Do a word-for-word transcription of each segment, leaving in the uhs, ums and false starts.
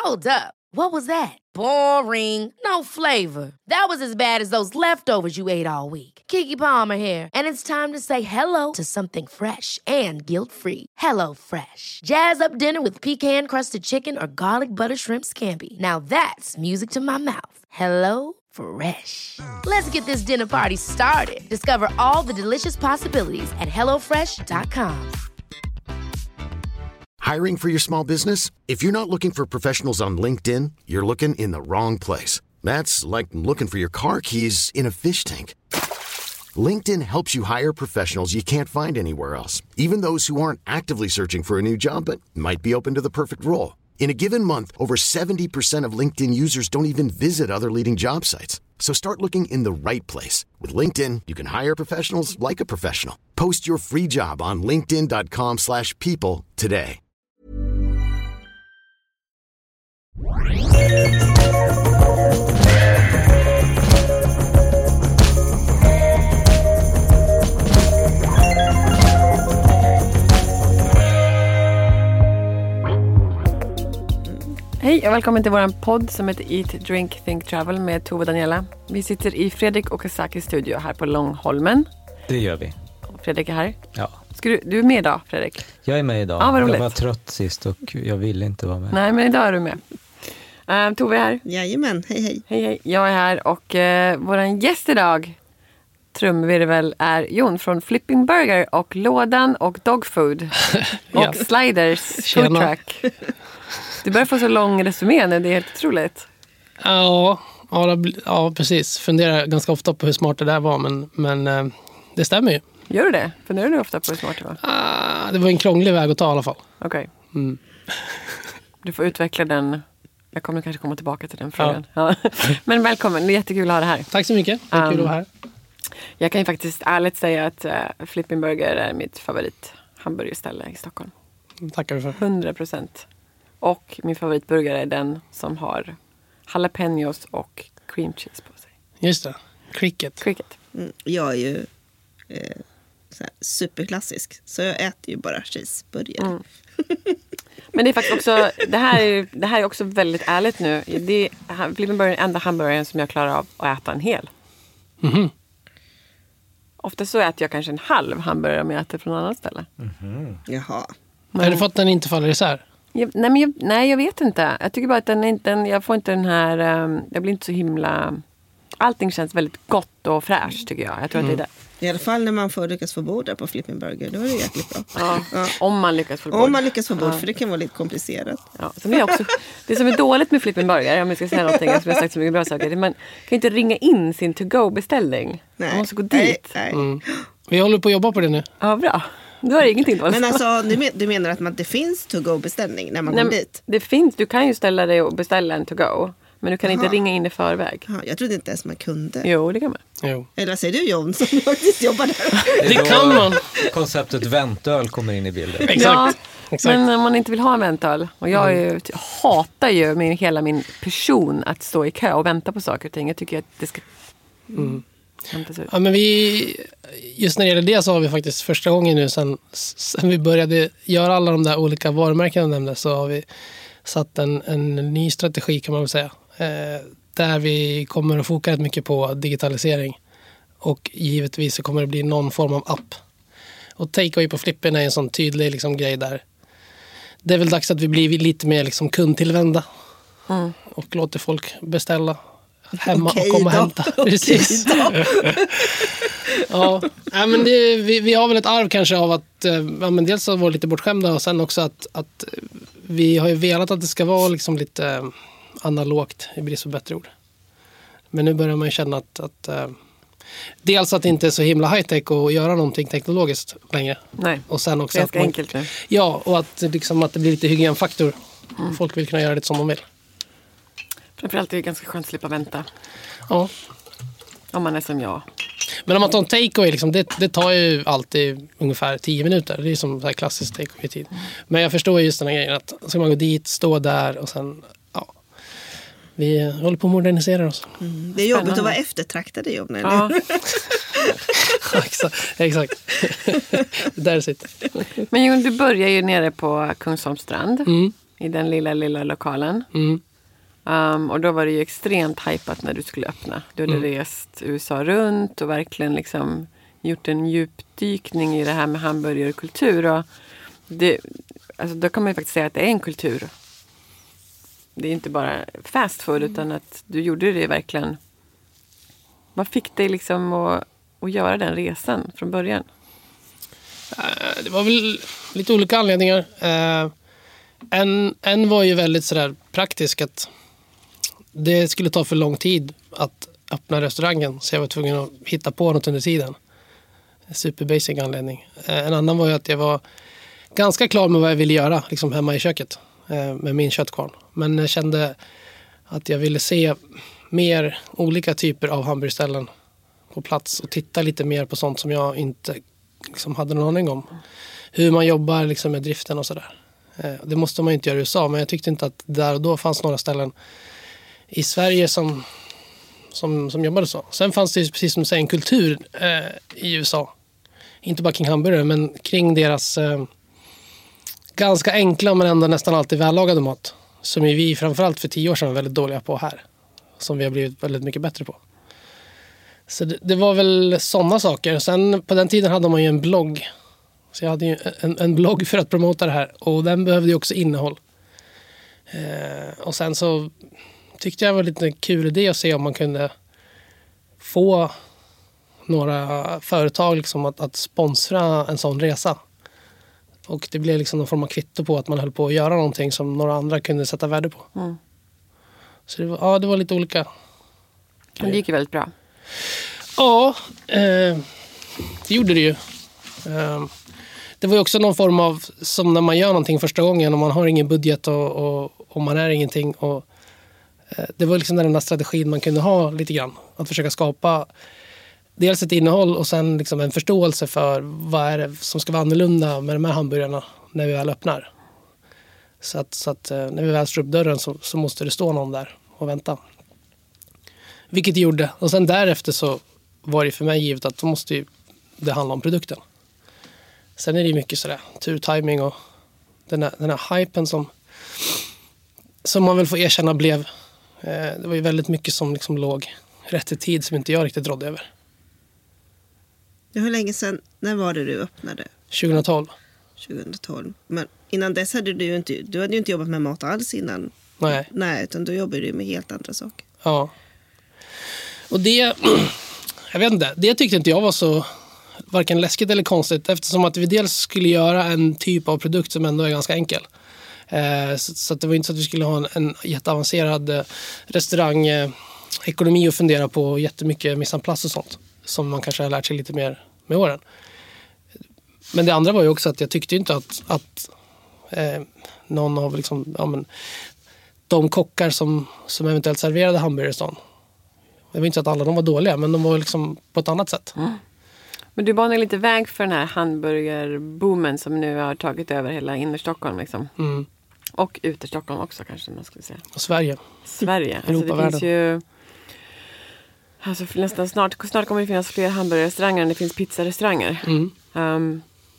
Hold up. What was that? Boring. No flavor. That was as bad as those leftovers you ate all week. Keke Palmer here, and it's time to say hello to something fresh and guilt-free. Hello Fresh. Jazz up dinner with pecan-crusted chicken or garlic butter shrimp scampi. Now that's music to my mouth. Hello Fresh. Let's get this dinner party started. Discover all the delicious possibilities at hello fresh dot com. Hiring for your small business? If you're not looking for professionals on LinkedIn, you're looking in the wrong place. That's like looking for your car keys in a fish tank. LinkedIn helps you hire professionals you can't find anywhere else, even those who aren't actively searching for a new job but might be open to the perfect role. In a given month, over seventy percent of LinkedIn users don't even visit other leading job sites. So start looking in the right place. With LinkedIn, you can hire professionals like a professional. Post your free job on linkedin dot com slash people today. Hej och välkommen till våran podd som heter Eat, Drink, Think, Travel med Tove och Daniela. Vi sitter i Fredrik Okazakis studio här på Långholmen. Det gör vi. Fredrik är här. Ja. Ska du, du är med idag, Fredrik? Jag är med idag. Ja, vad roligt. Jag var trött sist och jag ville inte vara med. Nej, men idag är du med. Uh, Tove är här. Jajamän, hej hej. Hej hej, jag är här och uh, våran gäst idag, trumvirvel, är Jon från Flipping Burger och Lådan och Dogfood och ja. Sliders Food Truck. Du börjar få så lång resumé nu, det är helt otroligt. Ja, ja, ja precis. Funderar ganska ofta på hur smart det där var, men, men uh, det stämmer ju. Gör du det? Funderar du ofta på hur smart det var? Uh, det var en krånglig väg att ta i alla fall. Okej. Okay. Mm. Du får utveckla den. Jag kommer kanske komma tillbaka till den frågan. Ja. Ja. Men välkommen, det är jättekul att ha dig här. Tack så mycket, det är kul um, att vara här. Jag kan ju faktiskt ärligt säga att uh, Flipping Burger är mitt favorit hamburgerställe i Stockholm. Tackar du för. hundra procent. Och min favoritburgare är den som har jalapenos och cream cheese på sig. Just det, cricket. Cricket. Mm, jag är ju eh, så här, superklassisk, så jag äter ju bara cheeseburgare. Mm. Men det är faktiskt också, det här är, det här är också väldigt ärligt nu. Det är Flipping Burger är den enda hamburgaren som jag klarar av att äta en hel. Mm-hmm. Ofta så äter jag kanske en halv hamburgare om jag äter från en annan ställe. Mm-hmm. Jaha. Men... Har du fått att den inte faller isär? Jag, nej, men jag, nej, jag vet inte. Jag tycker bara att den inte, jag får inte den här, um, jag blir inte så himla, allting känns väldigt gott och fräscht tycker jag. Jag tror mm. att det är det. I alla fall när man får lyckas få bord där på Flipping Burger, då är det jäkligt bra. Ja, ja. Om man lyckas få bord. Om man lyckas få bord, ja. för det kan vara lite komplicerat. Ja, så är också, det som är dåligt med Flipping Burger, om jag ska säga någonting, jag har sagt så mycket bra saker, man kan inte ringa in sin to-go-beställning. Man måste gå dit. Nej, nej. Mm. Vi håller på att jobba på det nu. Ja, bra. Du har ingenting då. Men alltså, du, men, du menar att man, det finns to-go-beställning när man Nej, kommer dit? Det finns, du kan ju ställa dig och beställa en to-go. Men du kan Aha. inte ringa in i förväg. Aha, jag trodde inte ens man kunde. Jo, det kan man. Jo. Eller vad säger du, Jon, som faktiskt jobbar där? Det kan man. Konceptet väntöl kommer in i bilden. Exakt. Ja, Exakt. Men om man inte vill ha en väntöl. Och jag är ju, hatar ju med hela min person att stå i kö och vänta på saker och ting. Jag tycker att det ska... Mm. Ja, men vi, just när det gäller det så har vi faktiskt första gången nu sen, sen vi började göra alla de där olika varumärken nämnde, så har vi satt en, en ny strategi kan man väl säga. Eh, där vi kommer att fokusera mycket på digitalisering. Och givetvis så kommer det bli någon form av app. Och takeaway på Flippen är en sån tydlig liksom, grej där. Det är väl dags att vi blir lite mer liksom, kundtillvända. Mm. Och låter folk beställa hemma Okej och komma och hämta. Precis. Ja, ja, men det, vi, vi har väl ett arv kanske av att ja, men dels att vara lite bortskämda och sen också att, att vi har ju velat att det ska vara liksom lite analogt i brist på bättre ord. Men nu börjar man ju känna att, att dels att det inte är så himla high-tech att göra någonting teknologiskt längre. Nej, och sen också det är ganska man, enkelt nu. Ja, och att, liksom, att det blir lite hygienfaktor. Mm. Folk vill kunna göra det som de vill. Framförallt är det ganska skönt att slippa vänta. Ja. Om man är som jag. Men om man tar en takeaway, liksom, det, det tar ju alltid ungefär tio minuter. Det är som så här klassisk takeaway-tid. Mm. Men jag förstår just den här grejen att ska man gå dit, stå där och sen, ja. Vi håller på att modernisera oss. Mm. Det är jobbigt att vara eftertraktade jobb. När ja. exakt. exakt. Där sitter. Men Jon, du börjar ju nere på Kungsholms strand. Mm. i den lilla, lilla lokalen. Mm. Um, och då var det ju extremt hypat när du skulle öppna. Du hade mm. rest U S A runt och verkligen liksom gjort en djupdykning i det här med hamburgerkultur. Och det, alltså då kan man ju faktiskt säga att det är en kultur. Det är inte bara fast food utan att du gjorde det verkligen. Vad fick dig liksom att, att göra den resan från början? Det var väl lite olika anledningar. En, en var ju väldigt sådär praktisk, att det skulle ta för lång tid att öppna restaurangen, så jag var tvungen att hitta på något under tiden. Super basic anledning. En annan var ju att jag var ganska klar med vad jag ville göra liksom hemma i köket med min köttkvarn. Men jag kände att jag ville se mer olika typer av hamburgerställen på plats och titta lite mer på sånt som jag inte liksom hade någon aning om. Hur man jobbar liksom med driften och sådär. Det måste man inte göra i U S A, men jag tyckte inte att där och då fanns några ställen i Sverige som, som, som jobbade så. Sen fanns det, precis som du säger, en kultur eh, i U S A. Inte bara kring hamburgare, men kring deras eh, ganska enkla men ändå nästan alltid vällagade mat. Som vi framförallt för tio år sedan var väldigt dåliga på här. Som vi har blivit väldigt mycket bättre på. Så det, det var väl sådana saker. Sen på den tiden hade man ju en blogg. Så jag hade ju en, en blogg för att promota det här. Och den behövde ju också innehåll. Eh, och sen så tyckte jag var lite kul idé att se om man kunde få några företag liksom att, att sponsra en sån resa. Och det blev liksom någon form av kvitto på att man höll på att göra någonting som några andra kunde sätta värde på. Mm. Så det var, ja, det var lite olika. Men det gick ju väldigt bra. Ja, eh, det gjorde det ju. Eh, det var ju också någon form av, som när man gör någonting första gången och man har ingen budget och, och, och man är ingenting. Och, eh, det var liksom den enda strategin man kunde ha lite grann. Att försöka skapa dels ett innehåll och sen liksom en förståelse för vad är det som ska vara annorlunda med de här hamburgarna när vi väl öppnar. Så att, så att när vi väl slår upp dörren så, så måste det stå någon där och vänta. Vilket det gjorde. Och sen därefter så var det för mig givet att då måste ju det handla om produkten. Sen är det mycket sådär turtiming och den här, den här hypen som, som man väl får erkänna blev. Eh, det var ju väldigt mycket som liksom låg rätt i tid som inte jag riktigt rådde över. Hur länge sedan, när var det du öppnade? tjugohundratolv. tjugohundratolv. Men innan dess hade du ju inte, du hade ju inte jobbat med mat alls innan. Nej. Nej, utan du jobbade ju med helt andra saker. Ja. Och det, jag vet inte, det tyckte inte jag var så varken läskigt eller konstigt, eftersom att vi dels skulle göra en typ av produkt som ändå är ganska enkel. Eh, så, så att det var inte så att vi skulle ha en, en jätteavancerad eh, restaurang eh, ekonomi och fundera på jättemycket mise en place och sånt som man kanske har lärt sig lite mer med åren. Men det andra var ju också att jag tyckte inte att, att eh, någon av liksom, ja, men, de kockar som, som eventuellt serverade hamburgerstan, jag vet inte att alla de var dåliga, men de var liksom på ett annat sätt. Mm. Men du banar lite väg för den här hamburgerboomen som nu har tagit över hela innerstockholm liksom. Mm. Och uterstockholm också kanske man skulle säga. Och Sverige. Sverige. Alltså det finns ju alltså nästan snart, snart kommer det finnas fler hamburgerrestauranger än det finns pizzarestauranger. Mm. Um,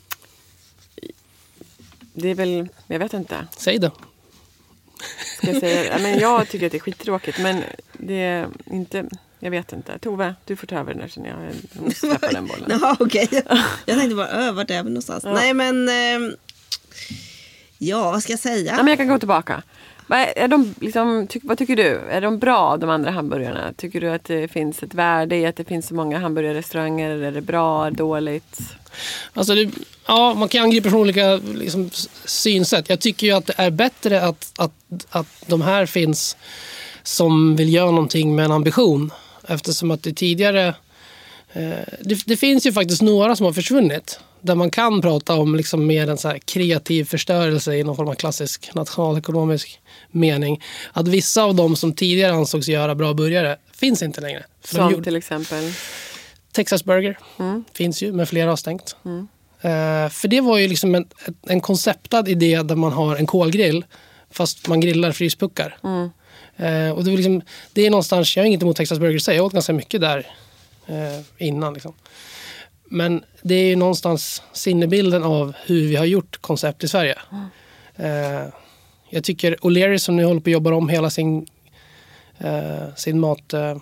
det är väl, jag vet inte. Säg det. Ska jag säga, ja, men jag tycker att det är skittråkigt, men det är inte, jag vet inte. Tove, du får ta över den där sen jag måste släppa den bollen. Ja, okej. Okay. Jag tänkte bara, öh, vart är vi någonstans? Ja. Nej, men eh, ja, vad ska jag säga? Ja, men jag kan gå tillbaka. Är de, liksom, ty, vad tycker du? Är de bra, de andra hamburgarna? Tycker du att det finns ett värde i att det finns så många hamburgerrestauranger? Är det bra, dåligt? Alltså det, ja, man kan angripa från olika liksom, synsätt. Jag tycker ju att det är bättre att, att, att de här finns som vill göra någonting med en ambition. Eftersom att det tidigare... Eh, det, det finns ju faktiskt några som har försvunnit. Där man kan prata om liksom mer en så här kreativ förstörelse i någon form av klassisk nationalekonomisk mening. Att vissa av dem som tidigare ansågs göra bra burgare finns inte längre. För som gjorde, till exempel? Texas Burger mm. finns ju, men flera har stängt. Mm. Uh, för det var ju liksom en, en konceptad idé där man har en kolgrill fast man grillar fryspuckar. Mm. Uh, och det, var liksom, det är någonstans, jag har inget emot Texas Burger, så jag åt ganska mycket där uh, innan liksom. Men det är ju någonstans sinnebilden av hur vi har gjort koncept i Sverige. Mm. Eh, Jag tycker O'Leary som nu håller på att jobba om hela sin, uh, sin mat, uh,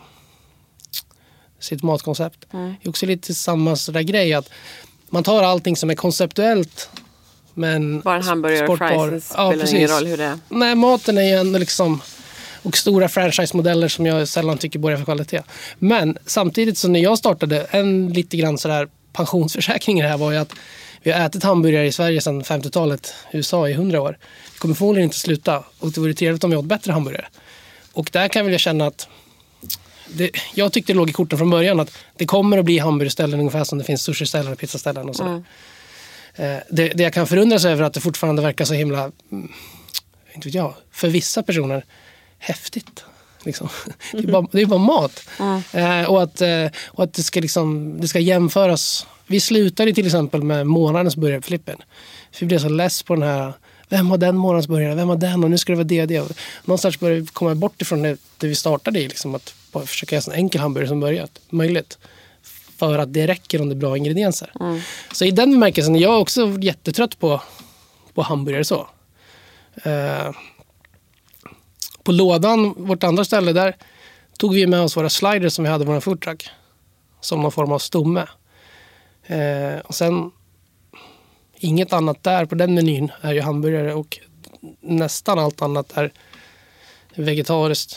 sitt matkoncept. Mm. är också lite samma sådär grej att man tar allting som är konceptuellt. Men bara en hamburgare och fries spelar ja, ingen roll hur det är. Nej, maten är ju ändå liksom... Och stora franchise-modeller som jag sällan tycker borgar för kvalitet. Men samtidigt så när jag startade en lite grann sådär pensionsförsäkring i det här var ju att vi har ätit hamburgare i Sverige sedan femtiotalet, U S A i hundra år. Det kommer förmodligen inte sluta och det vore trevligt om vi åt bättre hamburgare. Och där kan jag känna att det, jag tyckte det låg i korten från början att det kommer att bli hamburgerställen ungefär som det finns sushi-ställen och pizzaställen och sådär. Mm. Det, det jag kan förundras över att det fortfarande verkar så himla, inte vet jag, för vissa personer häftigt. Liksom. Det, är bara, det är bara mat. Mm. Eh, och att, eh, och att det, ska liksom, det ska jämföras. Vi slutade till exempel med månadens burgare på Flippen. För vi blev så less på den här, vem har den månadens burgare? Vem har den? Och nu ska det vara det och det. Och någonstans börjar vi komma bort ifrån det, det vi startade i. Liksom, att bara försöka göra en enkel hamburgare som börjat. Möjligt. För att det räcker om det är bra ingredienser. Mm. Så i den bemärkelsen är jag också jättetrött på, på hamburgare så. Eh, På lådan, vårt andra ställe, där tog vi med oss våra sliders som vi hade på vår foodtruck. Som någon form av stomme. Eh, och sen inget annat där på den menyn är ju hamburgare och nästan allt annat är vegetariskt.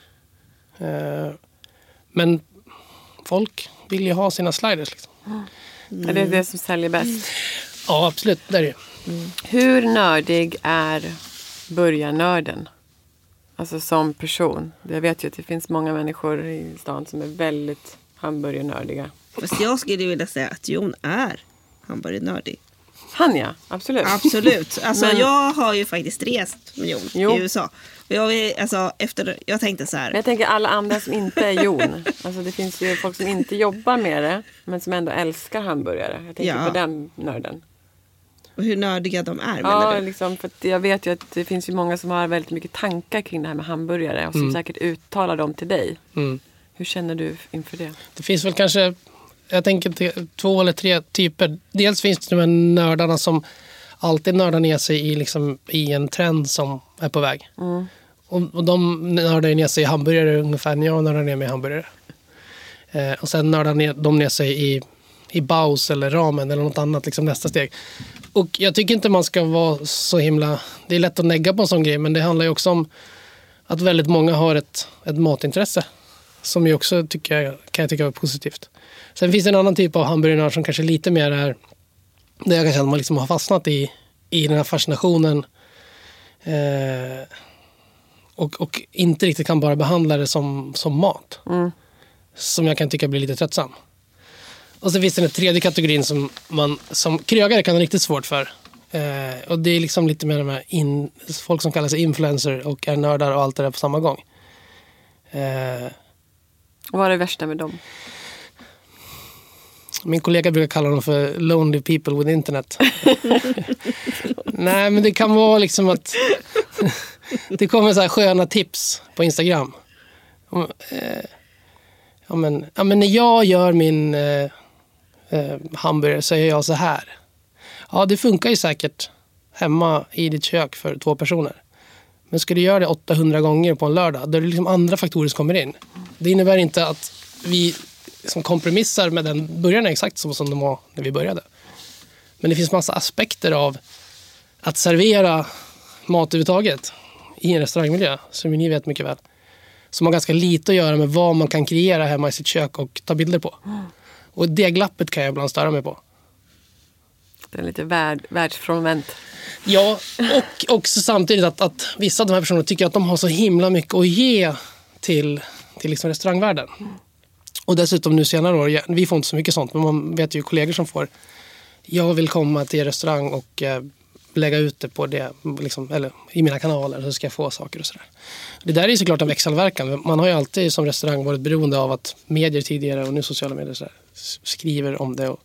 Eh, men folk vill ju ha sina sliders liksom. Mm. Är det det som säljer bäst? Ja, absolut. Det är det. Mm. Hur nördig är burgarnörden? Alltså som person. Jag vet ju att det finns många människor i stan som är väldigt hamburgernördiga. Fast jag skulle vilja säga att Jon är hamburgernördig. Han ja, absolut. Absolut. Alltså Men... jag har ju faktiskt rest med Jon jo. i U S A. Och jag, alltså, efter, jag tänkte så här. Men jag tänker alla andra som inte är Jon. Alltså det finns ju folk som inte jobbar med det. Men som ändå älskar hamburgare. Jag tänker ja. på den nörden. Och hur nördiga de är, ja, menar du? Liksom, för att jag vet ju att det finns ju många som har väldigt mycket tankar kring det här med hamburgare. Och som mm. säkert uttalar dem till dig. Mm. Hur känner du inför det? Det finns väl kanske, jag tänker två eller tre typer. Dels finns det de här nördarna som alltid nördar ner sig i, liksom, i en trend som är på väg. Mm. Och, och de nördar ner sig i hamburgare ungefär när jag nördar ner mig i hamburgare. Eh, och sen nördar ner, de ner sig i, i baus eller ramen eller något annat, liksom nästa steg. Och jag tycker inte man ska vara så himla... Det är lätt att negga på en sån grej, men det handlar ju också om att väldigt många har ett, ett matintresse. Som jag också tycker, kan jag tycka är positivt. Sen finns det en annan typ av hamburgare som kanske lite mer är... Där jag kan känna att man liksom har fastnat i, i den här fascinationen. Eh, och, och inte riktigt kan bara behandla det som, som mat. Mm. Som jag kan tycka blir lite tröttsam. Och så finns det den tredje kategorin som man som krögare kan ha riktigt svårt för. Eh, och det är liksom lite mer med in, folk som kallar sig influencer och är nördar och allt det där på samma gång. Eh, och vad är det värsta med dem? Min kollega brukar kalla dem för lonely people with internet. Nej, men det kan vara liksom att det kommer så här sköna tips på Instagram. Om, eh, ja, men, ja, men när jag gör min eh, eh, hamburgare så gör jag så här. Ja, det funkar ju säkert hemma i ditt kök för två personer. Men ska du göra det åttahundra gånger på en lördag, då är det liksom andra faktorer som kommer in. Det innebär inte att vi som kompromissar med den burgaren exakt som, som de var när vi började. Men det finns massa aspekter av att servera mat överhuvudtaget i en restaurangmiljö, som ni vet mycket väl. Som har ganska lite att göra med vad man kan kreera hemma i sitt kök och ta bilder på. Och det glappet kan jag ibland störa mig på. Det är lite värld, världsfrånvänt. Ja, och också samtidigt att, att vissa av de här personerna tycker att de har så himla mycket att ge till, till liksom restaurangvärlden. Och dessutom nu senare år, vi får inte så mycket sånt, men man vet ju kollegor som får, jag vill komma till restaurang och eh, lägga ut det på det, liksom, eller i mina kanaler, så ska jag få saker och sådär. Det där är ju såklart en växelverkan. Man har ju alltid som restaurang varit beroende av att medier tidigare och nu sociala medier så här, skriver om det. Och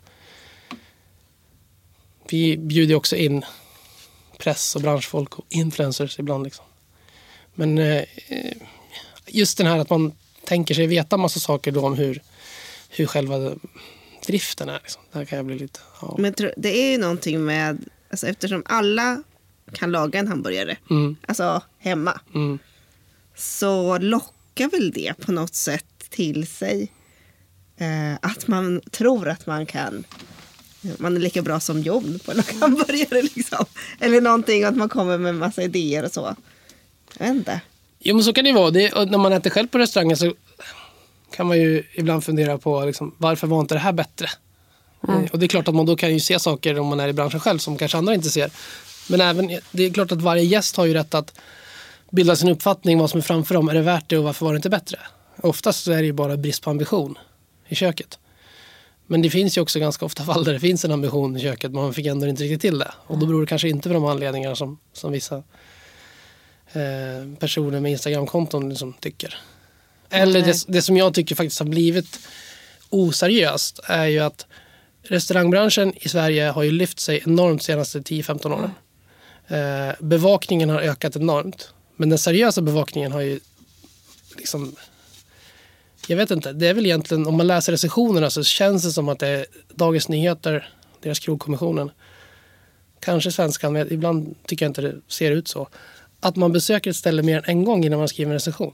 vi bjuder också in press och branschfolk och influencers ibland. Liksom. Men eh, just den här att man tänker sig veta massa saker då om hur, hur själva driften är. Liksom. Där kan jag bli lite... Ja. Men det är ju någonting med... Alltså eftersom alla kan laga en hamburgare. Mm. Alltså hemma. Mm. Så lockar väl det på något sätt till sig. Eh, att man tror att man kan. Man är lika bra som Jon på en hamburgare liksom. Eller någonting, att man kommer med massa idéer och så. Jag vet inte. Jo, men så kan det vara. Det, och när man äter själv på restaurangen så kan man ju ibland fundera på liksom, varför var inte det här bättre? Mm. Och det är klart att man då kan ju se saker om man är i branschen själv som kanske andra inte ser. Men även, det är klart att varje gäst har ju rätt att bilda sin uppfattning vad som är framför dem. Är det värt det och varför var det inte bättre? Oftast så är det ju bara brist på ambition i köket. Men det finns ju också ganska ofta fall där det finns en ambition i köket, men man fick ändå inte riktigt till det. Och då beror det kanske inte på de anledningar som, som vissa eh, personer med Instagram-konton liksom tycker. Eller det, det som jag tycker faktiskt har blivit oseriöst är ju att restaurangbranschen i Sverige har ju lyft sig enormt de senaste tio femton åren. Eh, bevakningen har ökat enormt. Men den seriösa bevakningen har ju liksom... Jag vet inte, det är väl egentligen, om man läser recensionerna så känns det som att det är Dagens Nyheter, deras krogkommissionen, kanske svenskan, men ibland tycker jag inte det ser ut så, att man besöker ett ställe mer än en gång innan man skriver en recension.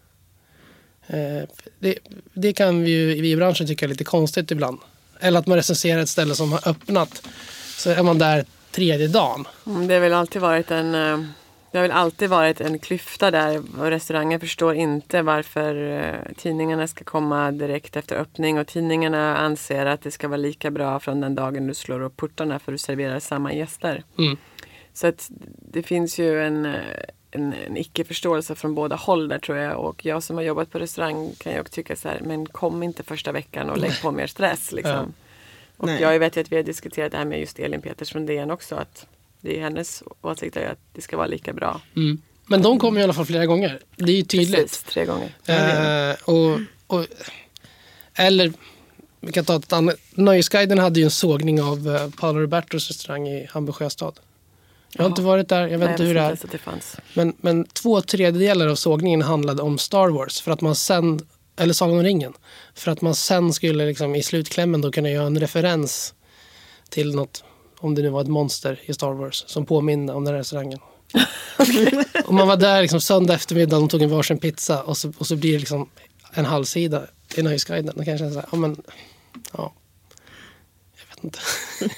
Eh, det, det kan vi ju vi i branschen tycka är lite konstigt ibland. Eller att man recenserar ett ställe som har öppnat, så är man där tredje dagen. Mm, det har väl alltid varit en... Uh... Det har väl alltid varit en klyfta där och restaurangen förstår inte varför tidningarna ska komma direkt efter öppning och tidningarna anser att det ska vara lika bra från den dagen du slår upp portarna för att servera samma gäster. Mm. Så att det finns ju en, en, en icke-förståelse från båda håll där tror jag, och jag som har jobbat på restaurang kan ju också tycka så här, men kom inte första veckan och lägg på mer stress liksom. Ja. Och Nej. jag vet ju att vi har diskuterat det här med just Elin Peters från D N också, att det är hennes åsikt att det ska vara lika bra. Mm. Men de kommer i alla fall flera gånger. Det är ju tydligt. Precis, tre gånger. Eh, och, och, eller, vi kan ta ett annat. Nöjesguiden hade ju en sågning av uh, Paolo Robertos restaurang i Hamburg Sjöstad. Jag har Jaha. inte varit där, jag vet Nej, inte hur det är. Att det fanns. Men, men två tredjedelar av sågningen handlade om Star Wars. För att man sen, eller Sagan om ringen. För att man sen skulle liksom, i slutklämmen då kunna göra en referens till något, om det nu var ett monster i Star Wars som påminner om den här restaurangen. Okay. Och man var där liksom söndag eftermiddag och tog en varsin pizza och så, och så blir det liksom en halvsida i Nöjesguiden. Då kanske jag säga, ja men, ja, jag vet inte.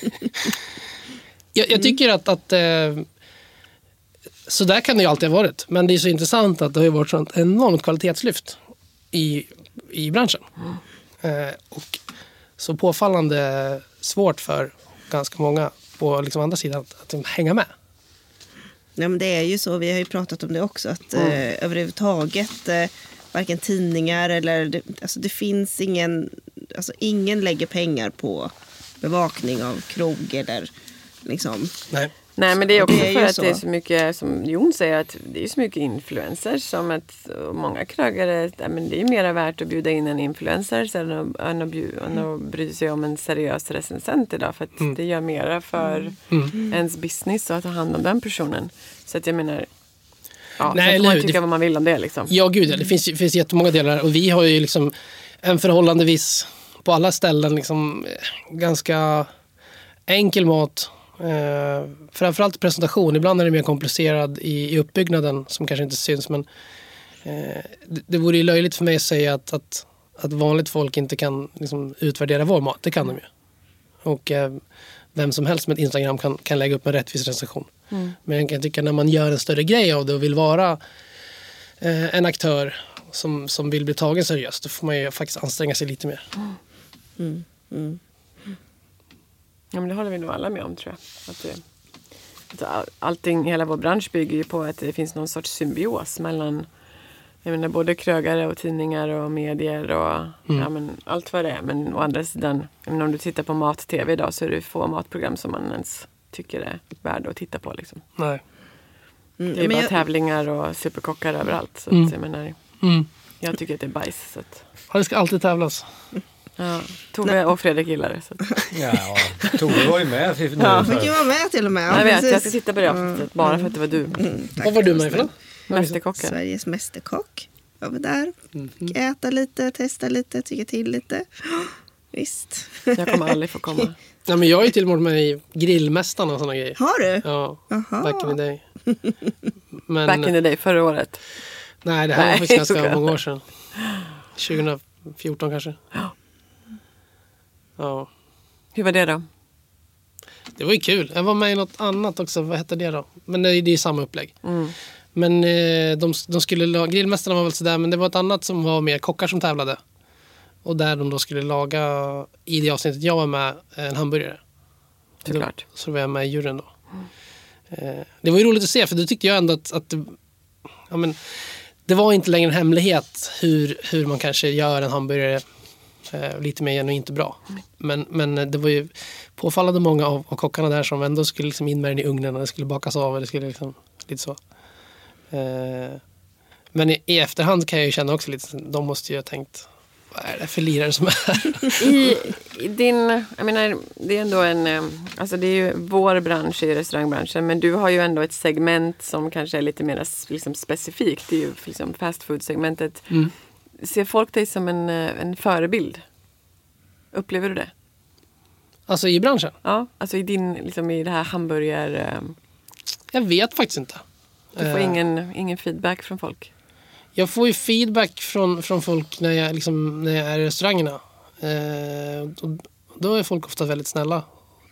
jag, jag tycker att, att eh, så där kan det ju alltid ha varit. Men det är så intressant att det har ju varit sånt enormt kvalitetslyft i, i branschen. Mm. Eh, och så påfallande svårt för ganska många på liksom andra sidan att, att hänga med. Ja, men det är ju så, vi har ju pratat om det också, att mm. eh, överhuvudtaget eh, varken tidningar eller det, alltså det finns ingen, alltså ingen lägger pengar på bevakning av krog eller liksom. Nej. Nej, men det är också det är för att så. det är så mycket, som Jon säger, att det är så mycket influencers som att många krögare, men det är mer värt att bjuda in en influencer än att, än att, bjuda, än att bry sig om en seriös recensent idag, för att mm. det gör mera för mm. ens business att ta hand om den personen. Så att jag menar, ja, Nej, så kan man tycka det, vad man vill om det liksom. Ja, gud, det finns, finns jättemånga delar och vi har ju liksom en förhållandevis på alla ställen liksom ganska enkel mat. Uh, framförallt presentation. Ibland är det mer komplicerad i, i uppbyggnaden som kanske inte syns, men uh, det, det vore ju löjligt för mig att säga att, att, att vanligt folk inte kan liksom, utvärdera vår mat. Det kan de ju. Och uh, vem som helst med ett Instagram kan, kan lägga upp en rättvis recension. Mm. Men jag kan tycka när man gör en större grej av det och vill vara uh, en aktör som, som vill bli tagen seriöst, då får man ju faktiskt anstränga sig lite mer. Mm. Mm. Ja, men det håller vi nog alla med om, tror jag. Att det, att allting, hela vår bransch bygger ju på att det finns någon sorts symbios mellan, jag menar, både krögare och tidningar och medier och mm. ja, men, allt vad det är. Men å andra sidan, men om du tittar på mat-tv idag så är det få matprogram som man ens tycker är värda att titta på. Liksom. Nej. Mm, det är bara jag... tävlingar och superkockar överallt. Så mm. att, jag, menar, mm. jag tycker att det är bajs. Så att... Ja, det ska alltid tävlas. Ja, Tove och Fredrik gillar det. Så. Ja, Tove var ju med. Nu ja, fick ju vara med till och med. Ja, jag vet, jag ska sitta på det mm. bara för att det var du. Mm, vad var du med för? Mästerkocken. Sveriges mästerkock. Jag var där. Mm. Äta lite, testa lite, tycka till lite. Visst. Jag kommer aldrig få komma. Ja, men jag har ju till och med varit med i Grillmästarna och sådana grejer. Har du? Ja, Aha. back in the day. Men, Back in the day, förra året. Nej, det här Nej, var faktiskt ganska såklart. många år sedan. tjugo fjorton kanske. Ja. Hur var det då? Det var ju kul. Jag var med i något annat också. Vad hette det då? Men det, det är samma upplägg. Mm. Men eh, de, de skulle laga, grillmästarna var väl sådär, men det var ett annat som var med kockar som tävlade. Och där de då skulle laga, i det avsnittet jag var med, en hamburgare. Såklart. Då, så var jag med i juryn då. Mm. Eh, det var ju roligt att se, för då tyckte jag ändå att, att det, ja, men, det var inte längre en hemlighet hur, hur man kanske gör en hamburgare eh, lite mer genuint bra. Mm. Men, men det var ju påfallande många av, av kockarna där som ändå skulle liksom in med den i ugnen och det skulle bakas av eller skulle liksom, lite så. Eh, men i, i efterhand kan jag ju känna också lite, de måste ju ha tänkt, vad är det för lirare som är här? I, i din, jag menar, det är ändå en, alltså det är ju vår bransch i restaurangbranschen, men du har ju ändå ett segment som kanske är lite mer liksom specifikt, det är ju liksom fast food-segmentet. Mm. Ser folk dig som en, en förebild? Upplever du det? Alltså i branschen? Ja, alltså i din, liksom i det här hamburgare... Jag vet faktiskt inte. Du får ingen, ingen feedback från folk? Jag får ju feedback från, från folk när jag, liksom, när jag är i restaurangerna. Eh, då, då är folk ofta väldigt snälla.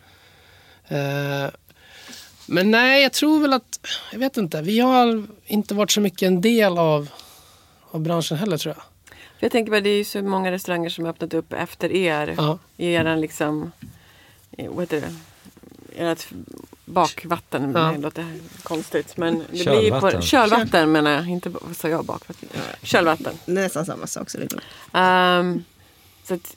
Eh, men nej, jag tror väl att... Jag vet inte. Vi har inte varit så mycket en del av, av branschen heller, tror jag. Jag tänker bara, det är ju så många restauranger som har öppnat upp efter er. Ja. I eran liksom... Vad heter det? Ert bakvatten. Ja. Det låter konstigt. Men det kölvatten. Blir på, kölvatten menar jag. Inte, vad sa jag, bakvatten? Kölvatten. Nästan samma sak. Så, um, så att,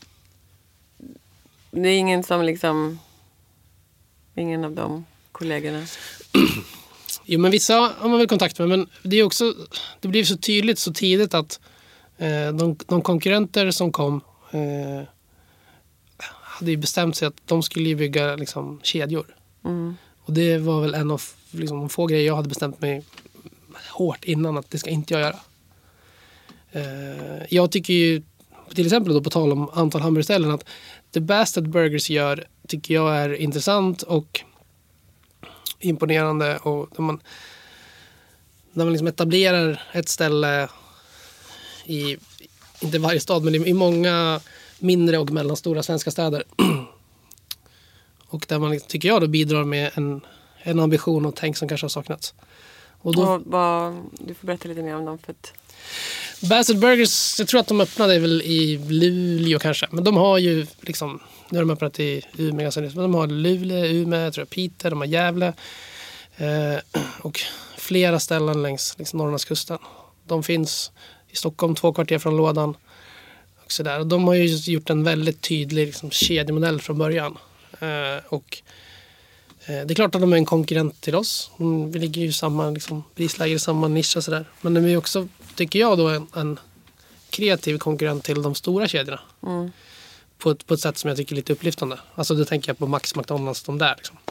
det är ingen som liksom... Ingen av de kollegorna. Jo, men vissa har man väl kontakt med. Men det är också... Det blir så tydligt så tidigt att eh, de, de konkurrenter som kom... Eh, hade ju bestämt sig att de skulle bygga liksom, kedjor. Mm. Och det var väl en av liksom, de få grejer jag hade bestämt mig hårt innan att det ska inte jag göra. Eh, jag tycker ju, till exempel då på tal om antal hamburgerställen, att The Bastard Burgers gör, tycker jag är intressant och imponerande. Och när man, när man liksom etablerar ett ställe i, inte varje stad, men i, i många mindre och mellanstora svenska städer. Och där man, tycker jag, då bidrar med en, en ambition och tänk som kanske har saknats. Och då, och vad, du får berätta lite mer om dem. För att... Bastard Burgers, jag tror att de öppnade väl i Luleå kanske. Men de har ju liksom, nu har de öppnat i Umeå ganska nyss. Men de har Luleå, Umeå, jag tror Piteå, de har Gävle. Eh, och flera ställen längs liksom Norrlandskusten. De finns i Stockholm, två kvarter från lådan. Så där. De har ju gjort en väldigt tydlig liksom, kedjemodell från början. Eh, och eh, det är klart att de är en konkurrent till oss. Mm, vi ligger ju i samma liksom, prisläge, i samma nisch och sådär. Men de är ju också, tycker jag, då en, en kreativ konkurrent till de stora kedjorna. Mm. På, ett, på ett sätt som jag tycker är lite upplyftande. Alltså då tänker jag på Max, McDonalds, de där. Liksom.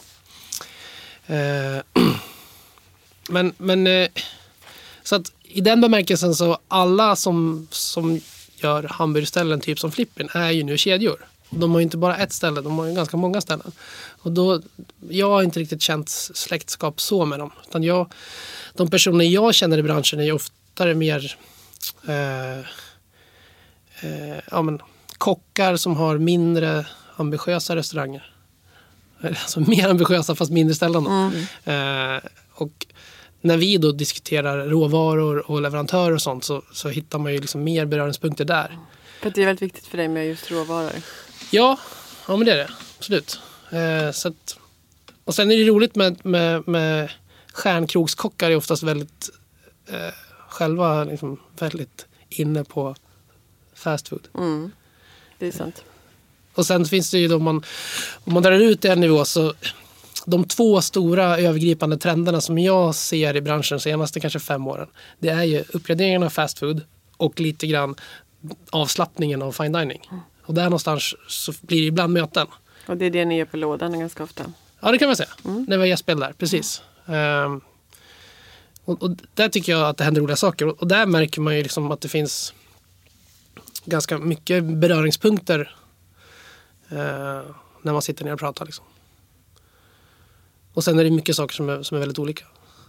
Eh, men men eh, så att i den bemärkelsen så alla som, som gör hamburgerställen typ som Flippin är ju nu kedjor. De har ju inte bara ett ställe, de har ju ganska många ställen. Och då, jag har inte riktigt känt släktskap så med dem. Utan jag, de personer jag känner i branschen är ju oftare mer eh, eh, ja, men, kockar som har mindre ambitiösa restauranger. Alltså mer ambitiösa fast mindre ställen. Mm. Eh, och när vi då diskuterar råvaror och leverantörer och sånt så, så hittar man ju liksom mer beröringspunkter där. För att det är väldigt viktigt för dig med just råvaror. Ja, ja men det är det. Absolut. Eh, så att, och sen är det roligt med, med, med stjärnkrogskockar är oftast väldigt eh, själva liksom väldigt inne på fast food. Mm. Det är sant. Och sen finns det ju då man, om man drar ut det en nivå så de två stora övergripande trenderna som jag ser i branschen de senaste kanske fem åren, det är ju uppgraderingen av fast food och lite grann avslappningen av fine dining. Mm. Och där någonstans så blir det ibland möten. Och det är det ni gör på lådan ganska ofta. Ja, det kan man säga. Mm. Det var gästspel där, precis. Mm. Um, och, och där tycker jag att det händer roliga saker. Och, och där märker man ju liksom att det finns ganska mycket beröringspunkter uh, när man sitter ner och pratar. Liksom. Och sen är det mycket saker som är, som är väldigt olika.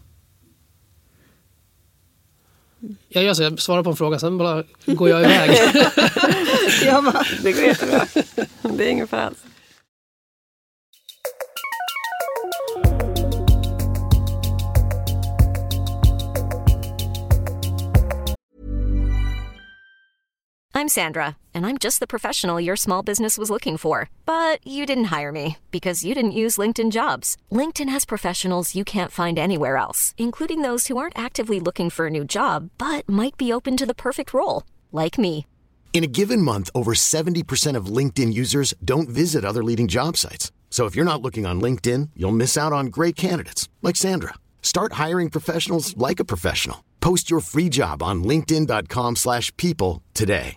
Jag gör så, jag svarar på en fråga, sen bara går jag iväg. Jag bara, det går jättebra. Det är ingen för alls. I'm Sandra, and I'm just the professional your small business was looking for. But you didn't hire me because you didn't use LinkedIn Jobs. LinkedIn has professionals you can't find anywhere else, including those who aren't actively looking for a new job, but might be open to the perfect role, like me. In a given month, over seventy percent of LinkedIn users don't visit other leading job sites. So if you're not looking on LinkedIn, you'll miss out on great candidates like Sandra. Start hiring professionals like a professional. Post your free job on linkedin dot com slash people today.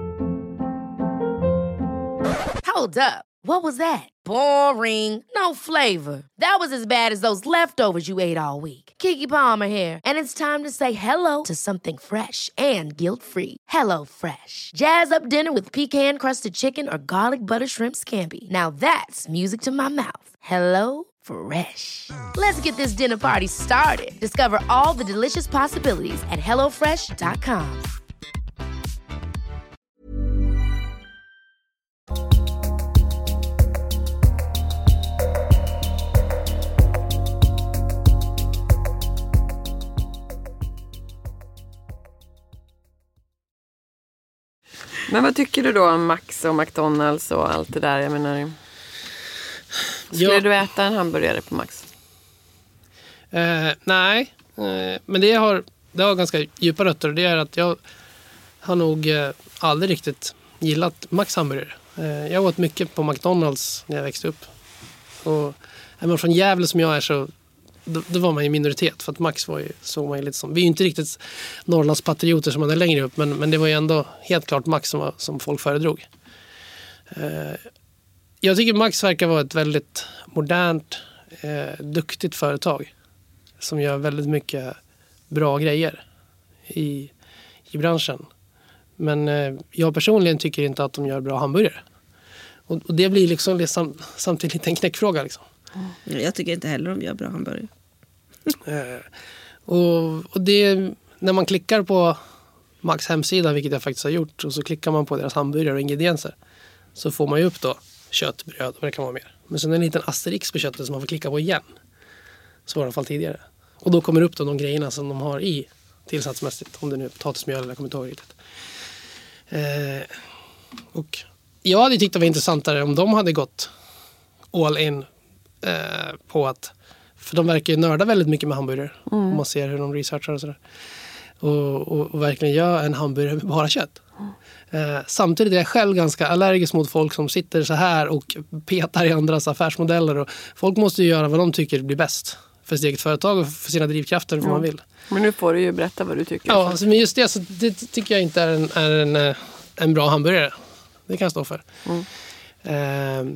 Hold up. What was that? Boring. No flavor. That was as bad as those leftovers you ate all week. Keke Palmer here, and it's time to say hello to something fresh and guilt-free. Hello Fresh. Jazz up dinner with pecan-crusted chicken or garlic butter shrimp scampi. Now that's music to my mouth. Hello Fresh. Let's get this dinner party started. Discover all the delicious possibilities at hello fresh dot com. Men vad tycker du då om Max och McDonalds och allt det där? Jag menar, skulle ja. du äta en hamburgare på Max? Eh, nej, eh, men det har, det har ganska djupa rötter. Och det är att jag har nog eh, aldrig riktigt gillat Max hamburgare. Eh, jag åt mycket på McDonalds när jag växte upp. Och är man från Gävle som jag är så då, då var man i minoritet. För att Max var ju, såg man ju lite som, vi är ju inte riktigt Norrlandspatrioter som man är längre upp. Men, men det var ju ändå helt klart Max som, var, som folk föredrog. Eh, jag tycker Max verkar vara ett väldigt modernt, eh, duktigt företag. Som gör väldigt mycket bra grejer i, i branschen. Men eh, jag personligen tycker inte att de gör bra hamburgare. Och, och det blir liksom, liksom samtidigt en knäckfråga liksom. Mm. Jag tycker inte heller de gör bra hamburgare. eh, och, och det, när man klickar på Max hemsida, vilket jag faktiskt har gjort, och så klickar man på deras hamburgare och ingredienser, så får man ju upp då kött, bröd och det kan vara mer. Men sen en liten asterix på köttet som man får klicka på igen. Så var det i alla fall tidigare. Och då kommer upp då de grejerna som de har i tillsatsmässigt. Om det nu är potatismjöl eller jag kommer inte ihåg riktigt. Eh, och jag hade tyckt det var intressantare om de hade gått all in eh, på att, för de verkar ju nörda väldigt mycket med hamburgare. Mm. Om man ser hur de researchar och sådär. Och, och, och verkligen gör en hamburgare med bara kött. Eh, samtidigt är jag själv ganska allergisk mot folk som sitter så här och petar i andras affärsmodeller. Och folk måste ju göra vad de tycker blir bäst för sitt eget företag och för sina drivkrafter och vad mm. man vill. Men nu får du ju berätta vad du tycker. Ja, alltså, men just det, så det tycker jag inte är en, är en, en bra hamburgare. Det kan jag stå för. Mm. Eh,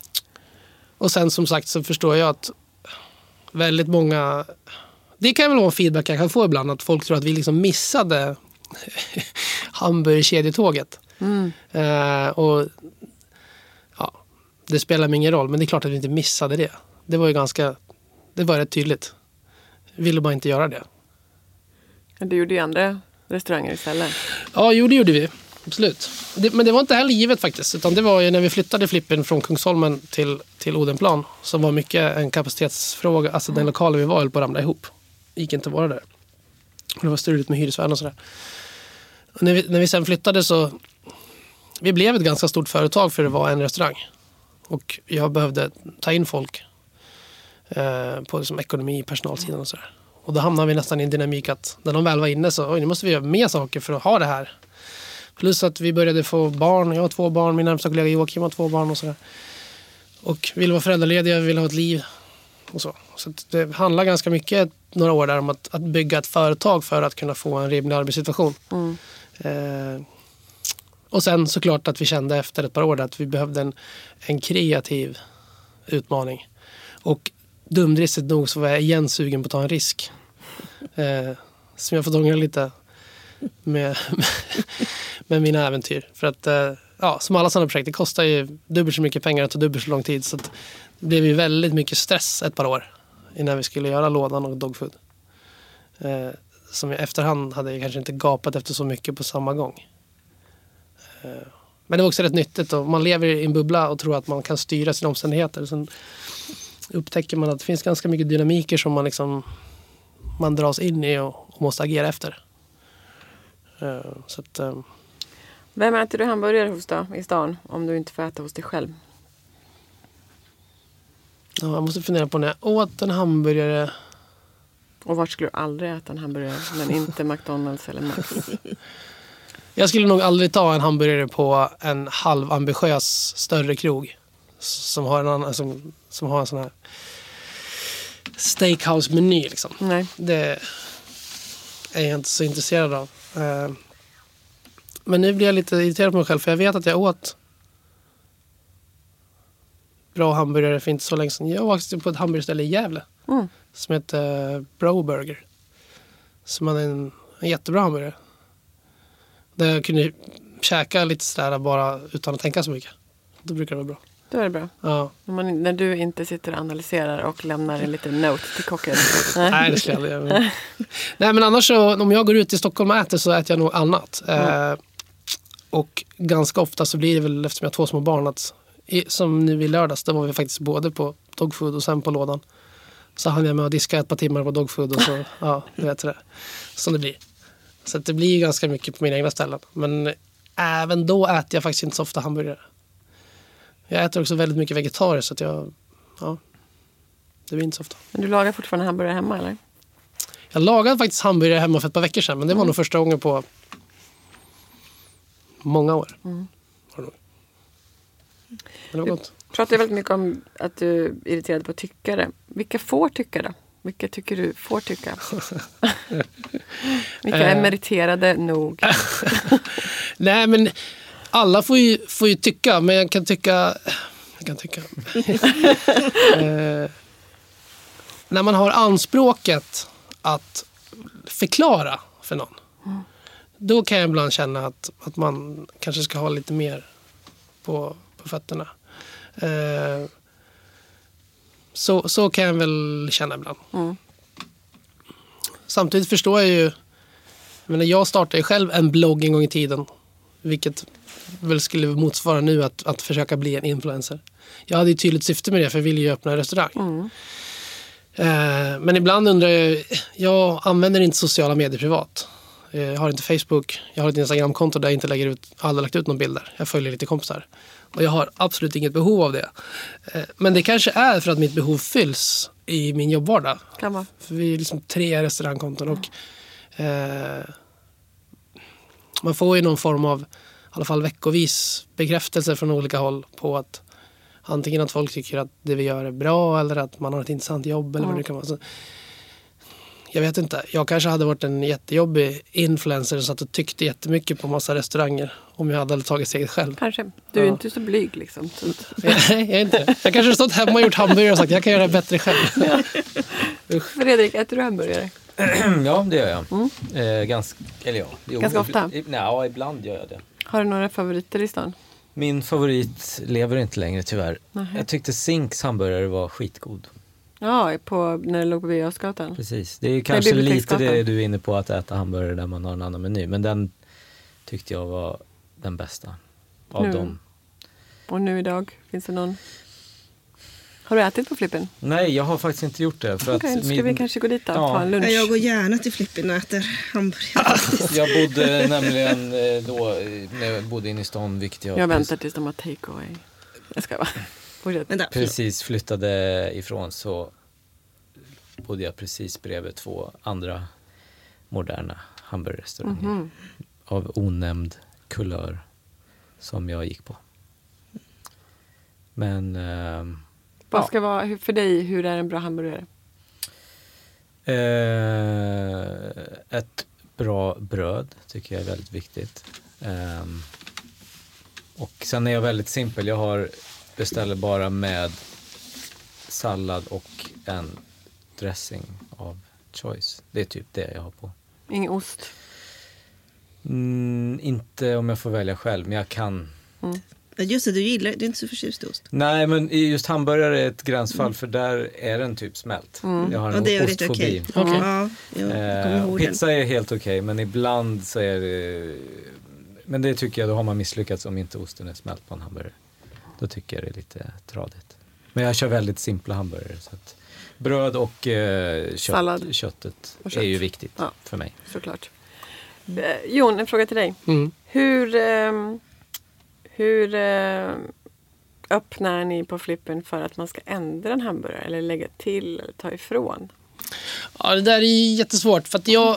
och sen som sagt så förstår jag att väldigt många... Det kan väl vara en feedback jag kan få ibland, att folk tror att vi liksom missade hamburgerkedjetåget. Mm. Eh, och ja, det spelar mig ingen roll, men det är klart att vi inte missade det. Det var ju ganska, det var rätt tydligt. Vi ville bara inte göra det. Du gjorde ju andra restauranger istället. Ja, jo, det gjorde vi. Absolut. Det, men det var inte heller givet faktiskt, utan det var ju när vi flyttade Flippen från Kungsholmen till, till Odenplan, som var mycket en kapacitetsfråga. Alltså den lokalen vi var höll på att ramla ihop. Gick inte att vara där. Och det var struligt med hyresvärden och sådär. Och när, vi, när vi sen flyttade så... Vi blev ett ganska stort företag för det var en restaurang. Och jag behövde ta in folk eh, på liksom, ekonomi, personalsidan och sådär. Och då hamnade vi nästan i en dynamik att när de väl var inne så oj, nu måste vi göra mer saker för att ha det här. Plus att vi började få barn. Jag har två barn, min närmsta kollega Joakim har två barn och sådär. Och ville vara föräldralediga, ville ha ett liv och så. Så det handlar ganska mycket några år där om att, att bygga ett företag för att kunna få en rimlig arbetssituation. Mm. Eh, och sen såklart att vi kände efter ett par år att vi behövde en, en kreativ utmaning. Och dumdristigt nog så var jag igen sugen på att ta en risk. Eh, som jag fått ångra lite med, med mina äventyr. För att eh, ja, som alla sådana projekt, det kostar ju dubbelt så mycket pengar och tar dubbelt så lång tid. Så att det blev ju väldigt mycket stress ett par år innan vi skulle göra lådan och dogfood. Eh, som i efterhand hade jag kanske inte gapat efter så mycket på samma gång. Eh, men det var också rätt nyttigt. Och man lever i en bubbla och tror att man kan styra sina omständigheter. Sen upptäcker man att det finns ganska mycket dynamiker som man, liksom, man dras in i och, och måste agera efter. Eh, så att, eh, Vem äter du hamburgare hos då i stan om du inte får äta hos dig själv? ja, jag måste fundera på när jag åt en hamburgare. Och vart skulle du aldrig äta en hamburgare men inte McDonalds eller Max? Jag skulle nog aldrig ta en hamburgare på en halvambitiös större krog. Som har en, annan, som, som har en sån här steakhouse-meny. Liksom. Nej. Det är jag inte så intresserad av. Men nu blir jag lite irriterad på mig själv. För jag vet att jag åt bra hamburgare för inte så länge sedan. Jag var på ett hamburgerställe i Gävle. Mm. Som heter Bro Burger. Som hade en, en jättebra hamburgare. Där jag kunde käka lite sådär bara utan att tänka så mycket. Då brukar det vara bra. Då är det bra. Ja. När, man, när du inte sitter och analyserar och lämnar en liten note till kocken. Nej, det ska jag aldrig göra. Nej, men annars så, om jag går ut i Stockholm och äter så äter jag nog annat. Mm. Eh, och ganska ofta så blir det väl, eftersom jag har två små barn, att i, som nu i lördags, då var vi faktiskt både på dogfood och sen på lådan. Så hann jag med att diska ett par timmar på dogfood och så, ja, du vet det. Som det blir. Så det blir ganska mycket på mina egna ställen. Men även då äter jag faktiskt inte så ofta hamburgare. Jag äter också väldigt mycket vegetariskt så att jag, ja, det blir inte så ofta. Men du lagar fortfarande hamburgare hemma eller? Jag lagade faktiskt hamburgare hemma för ett par veckor sedan. Men det var mm. nog första gången på många år. Mm. Men det var gott. Du pratar väldigt mycket om att du är irriterad på tyckare. Vilka får tycka då? Vilka tycker du får tycka? Vilka är meriterade nog? Nej, men alla får ju, får ju tycka. Men jag kan tycka... Jag kan tycka. eh, när man har anspråket att förklara för någon. Mm. Då kan jag ibland känna att, att man kanske ska ha lite mer på, på fötterna. Eh, så, så kan jag väl känna ibland. Mm. Samtidigt förstår jag ju... Jag, menar, jag startade ju själv en blogg en gång i tiden. Vilket väl skulle motsvara nu att, att försöka bli en influencer. Jag hade ju tydligt syfte med det för jag ville ju öppna en restaurang. Mm. Eh, men ibland undrar jag... Jag använder inte sociala medier privat. Jag har inte Facebook. Jag har ett Instagramkonto där jag inte lägger ut, aldrig lagt ut någon bild där. Jag följer lite kompisar. Och jag har absolut inget behov av det. Eh, men det kanske är för att mitt behov fylls i min jobbvardag. Kan vara. För vi är liksom tre restaurangkonton och eh, man får ju någon form av, i alla fall veckovis, bekräftelse från olika håll på att antingen att folk tycker att det vi gör är bra eller att man har ett intressant jobb eller mm. vad det kan vara. Så, jag vet inte. Jag kanske hade varit en jättejobbig influencer och satt och tyckte jättemycket på massa restauranger om jag hade tagit steget själv. Kanske. Du är ja. inte så blyg liksom. Nej, jag är inte. Jag kanske har stått hemma och gjort hamburgare och sagt jag kan göra det bättre själv. Ja. Fredrik, äter du hamburgare? Ja, det gör jag. Mm. Eh, ganska, eller ja. Jo, ganska ofta? I, nej, ja, ibland gör jag det. Har du några favoriter i stan? Min favorit lever inte längre tyvärr. Nähe. Jag tyckte Zinks hamburgare var skitgod. Ja, på, när det låg på Birger-Gatan. Precis, det är kanske lite det du är inne på att äta hamburgare där man har en annan meny. Men den tyckte jag var den bästa av nu. dem. Och nu idag, finns det någon? Har du ätit på Flippen? Nej, jag har faktiskt inte gjort det. För okay, att ska min... vi kanske gå dit då? Ja. Ta en lunch? Jag går gärna till Flippen och äter hamburgare. Jag bodde nämligen då, när jag bodde inne i stan. Vilket jag jag väntar tills de har take-away. Jag ska bara... precis flyttade ifrån så bodde jag precis bredvid två andra moderna hamburgerrestauranger mm-hmm. av onämnd kulör som jag gick på. Men eh, vad ska ja. vara för dig, hur är en bra hamburgare? Eh, ett bra bröd tycker jag är väldigt viktigt. Eh, och sen är jag väldigt simpel. Jag har beställer bara med sallad och en dressing av choice. Det är typ det jag har på. Ingen ost? Mm, inte om jag får välja själv, men jag kan Mm. Just det, du gillar, du är inte så förtjust i ost. Nej, men just hamburgare är ett gränsfall mm. för där är den typ smält. Mm. Jag har en ja, ostfobi. Okay. Okay. Ja, eh, pizza är helt okej, okay, men ibland så är det... Men det tycker jag, då har man misslyckats om inte osten är smält på en hamburgare. Då tycker jag det är lite tradigt. Men jag kör väldigt simpla hamburgare. Så att bröd och eh, kött, köttet och kött. Är ju viktigt ja, för mig. Såklart. Eh, Jon, en fråga till dig. Mm. Hur... Eh, Hur eh, öppnar ni på Flippen för att man ska ändra en hamburgare eller lägga till eller ta ifrån? Ja, det där är jättesvårt för att jag...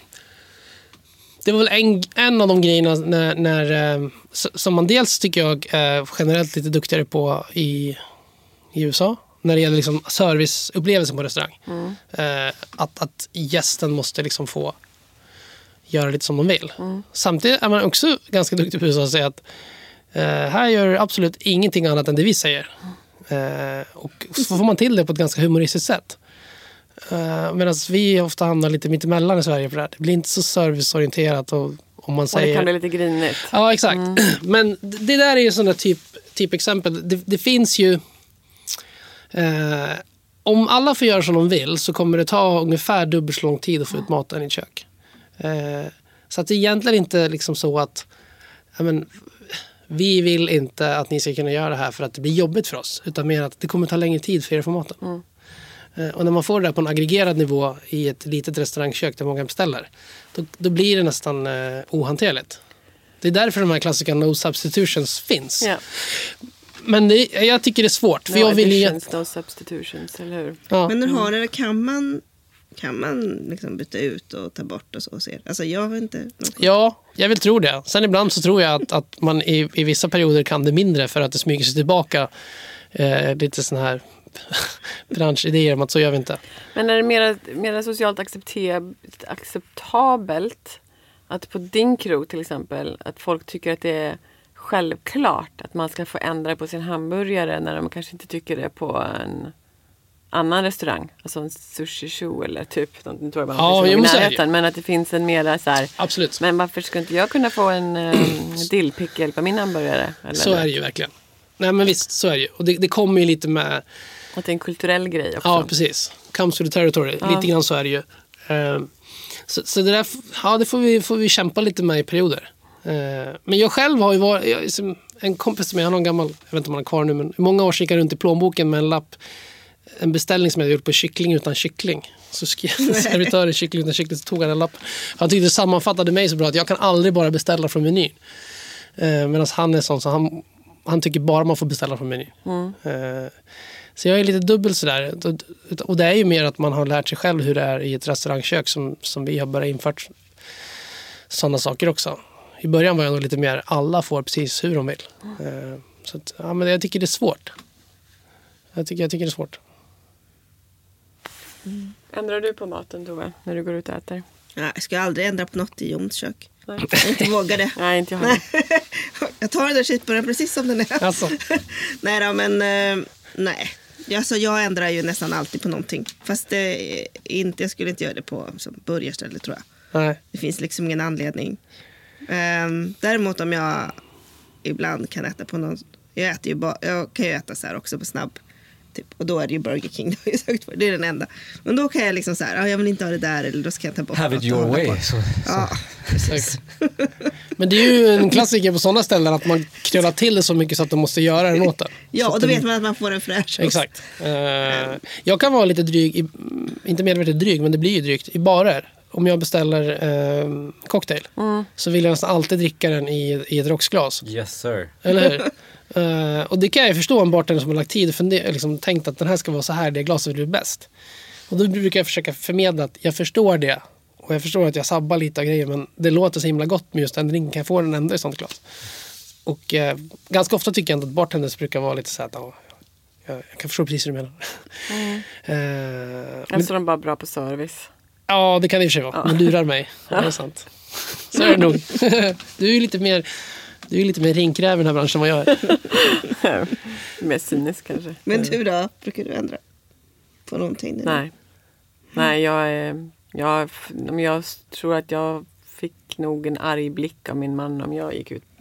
Det var väl en, en av de grejerna när, när, som man dels tycker jag är generellt lite duktigare på i, i U S A. När det gäller liksom serviceupplevelsen på restaurang. Mm. Eh, att, att gästen måste liksom få göra lite som de vill. Mm. Samtidigt är man också ganska duktig på U S A att säga att Uh, här gör absolut ingenting annat än det vi säger. Uh, och så får man till det på ett ganska humoristiskt sätt. Uh, Medan vi ofta hamnar lite mittemellan i Sverige för det här. Det blir inte så serviceorienterat. Och, om man säger... och det kan bli lite grinigt. Ja, exakt. Mm. Men det där är ju sådana typ, typ exempel. Det, det finns ju... Uh, om alla får göra som de vill så kommer det ta ungefär dubbelt så lång tid att få ut maten i ett kök. Uh, så att det är egentligen inte liksom så att... I men, vi vill inte att ni ska kunna göra det här för att det blir jobbigt för oss. Utan mer att det kommer ta längre tid för er att få maten. Mm. Och när man får det här på en aggregerad nivå i ett litet restaurangkök där många beställer. Då, då blir det nästan eh, ohanterligt. Det är därför de här klassiska no substitutions finns. Yeah. Men det, jag tycker det är svårt. För no jag vill ju... no substitutions, eller hur? Ja. Men hur har det, kan man... Kan man liksom byta ut och ta bort och så och se? Alltså jag vet inte. Ja, jag vill tro det. Sen ibland så tror jag att, att man i, i vissa perioder kan det mindre för att det smyger sig tillbaka eh, lite sån här branschidéer om att så gör vi inte. Men är det mer, mer socialt acceptabelt att på din krog till exempel att folk tycker att det är självklart att man ska få ändra på sin hamburgare när de kanske inte tycker det på en... annan restaurang, alltså en sushi show eller typ, nu tror jag bara ja, jag närheten, men att det finns en mera så här, absolut. Men varför skulle inte jag kunna få en um, dillpickle på min hamburgare? Eller så är det ju verkligen. Nej men visst, så är det ju. Och det, det kommer ju lite med... Att det är en kulturell grej också. Ja, precis. Comes to the territory. Ja. Lite grann så är det ju. Uh, så, så det där, ja det får vi, får vi kämpa lite med i perioder. Uh, men jag själv har ju varit, jag, en kompis med, han har en gammal, jag vet inte om han är kvar nu, men i många år gick jag runt i plånboken med en lapp, en beställning som jag hade gjort på kyckling utan kyckling. Så skrev servitören kyckling utan kyckling, så tog han en lapp. Han tyckte det sammanfattade mig så bra att jag kan aldrig bara beställa från menyn. Eh, Medan han är sån så han, han tycker bara man får beställa från menyn. Mm. Eh, så jag är lite dubbel sådär. Och det är ju mer att man har lärt sig själv hur det är i ett restaurangkök som, som vi har börjat infört sådana saker också. I början var jag nog lite mer alla får precis hur de vill. Eh, så att, ja, men jag tycker det är svårt. Jag tycker, jag tycker det är svårt. Mm. Ändrar du på maten, Tove, när du går ut och äter? Nej, jag ska aldrig ändra på något i Jons kök. Nej. Jag inte vågar det. Nej, inte jag heller. Jag tar den där cheeseburgaren precis som den är. Alltså. Nej då, men uh, nej. Alltså, jag ändrar ju nästan alltid på någonting. Fast det inte, jag skulle inte göra det på burgarställe, tror jag. Nej. Det finns liksom ingen anledning. Um, däremot om jag ibland kan äta på någon... Jag, äter ju ba, jag kan ju äta så här också på snabb. Typ. Och då är det ju Burger King. Det, har jag sagt för. Det är den enda. Men då kan jag liksom så här, ah, jag vill inte ha det där, eller då ska jag ta bort. Have it your way. Så, så. Ja, precis. Men det är ju en klassiker på sådana ställen att man knölar till det så mycket så att de måste göra den åt det. Ja, och då vet man att man får en fräsch. Exakt. Uh, jag kan vara lite dryg, i, inte medvetet dryg, men det blir ju drygt i barer. Om jag beställer uh, cocktail mm. så vill jag nästan alltid dricka den i, i ett rocksglas. Yes sir. Eller hur? Uh, och det kan jag förstå en bartender som har lagt tid och funder, liksom, tänkt att den här ska vara så här, det glaset blir bäst. Och då brukar jag försöka förmedla att jag förstår det. Och jag förstår att jag sabbar lite av grejer, men det låter så himla gott med just den drinken. Kan jag få den ändå i sånt glas? Och uh, ganska ofta tycker jag att bartenders brukar vara lite så här, oh, jag, jag kan förstå precis hur du menar. Mm. Uh, Eller så är de bara bra på service. Ja, det kan det i och för sig vara. Men lurar mig. Ja, det är sant. Så är det nog. Du är ju lite mer... Du är lite mer rinkkräv i den här branschen än vad jag är. Mer cynisk kanske. Men du då? Brukar du ändra på någonting? Nu? Nej. Nej, jag, är, jag, jag tror att jag fick nog en arg blick av min man om jag gick ut